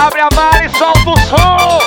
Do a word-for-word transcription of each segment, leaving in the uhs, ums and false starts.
Abre a mala e solta o som.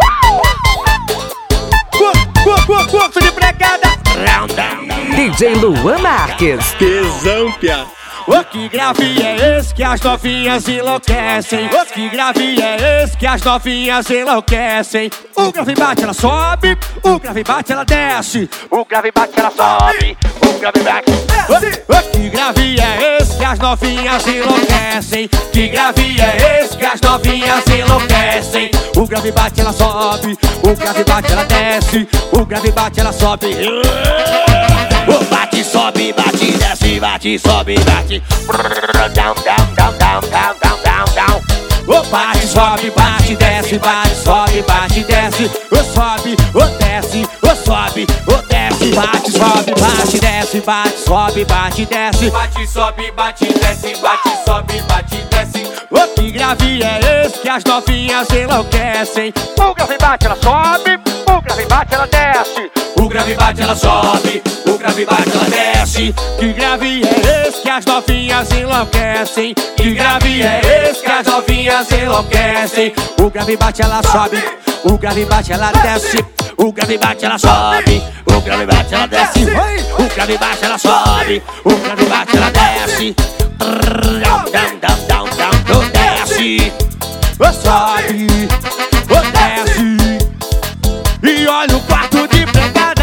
Curso de pregada. D J Luan Marques. Tesão, pia. Ô, que grave é esse que as novinhas enlouquecem? Ô, que grave é esse que as novinhas enlouquecem? O grave bate, ela sobe. O grave bate, ela desce. O grave bate, ela sobe. O grave bate. Ô, que grave é esse que as novinhas enlouquecem? Que grave é esse que as novinhas enlouquecem? O grave bate, ela sobe. O grave bate, ela desce. O grave bate, ela sobe. O bate, sobe, bate, desce, bate, sobe, bate. Down, down, down, down, down, down, down, down. O bate, sobe, bate, desce, bate, sobe, bate, desce. O sobe, o desce, o sobe, o desce. Bate, sobe, bate, desce, bate, sobe, bate, desce. Bate, sobe, bate, desce, bate, sobe, bate, desce. O que grave é esse que as novinhas enlouquecem? O grave bate, ela sobe. O grave bate, ela desce. O grave bate, ela sobe. O grave bate, ela desce. Que grave é esse que as novinhas enlouquecem? Que grave é esse que as novinhas enlouquecem? O grave bate, ela sobe. O grave bate, ela desce. O grave bate, ela sobe. O grave bate, ela desce. O grave bate, ela sobe. O grave bate, ela desce. Down, down, down, down, down. O desce. O sobe. O desce. E olha o quarto de pregada.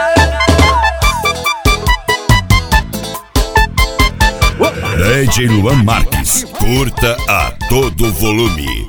D J Luan Marques, curta a todo volume.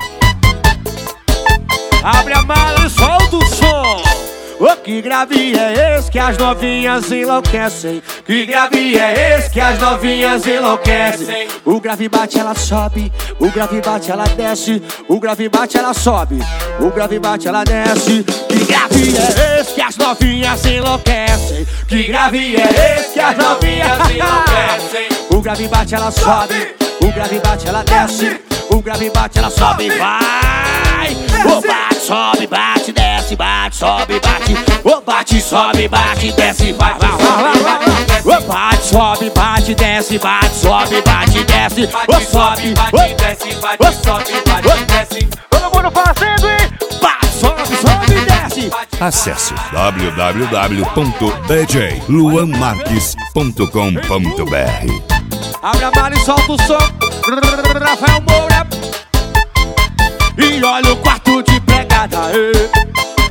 Abre a mala e solta o som. O que grave é esse que as novinhas enlouquecem? Que grave é esse que as novinhas enlouquecem? O grave bate, ela sobe. O grave bate, ela desce. O grave bate, ela sobe. O grave bate, ela desce. Que grave é esse que as novinhas enlouquecem? Que grave é esse que as novinhas enlouquecem? O grave bate, ela sobe. O grave bate, ela desce. O grave bate, ela sobe. Vai! O bate, sobe, bate, desce, bate, sobe, bate. O bate, sobe, bate, desce, vai, vai, vai, vai. O bate, sobe, bate, desce, bate, sobe, bate, desce. O sobe, bate, desce, bate, sobe, bate, desce. Todo mundo fazendo, hein? bate, sobe, sobe, desce. Acesse w w w ponto d j luan marques ponto com ponto b r. Abre a mala e solta o som. Rafael Moura. E olha o quarto de pregada.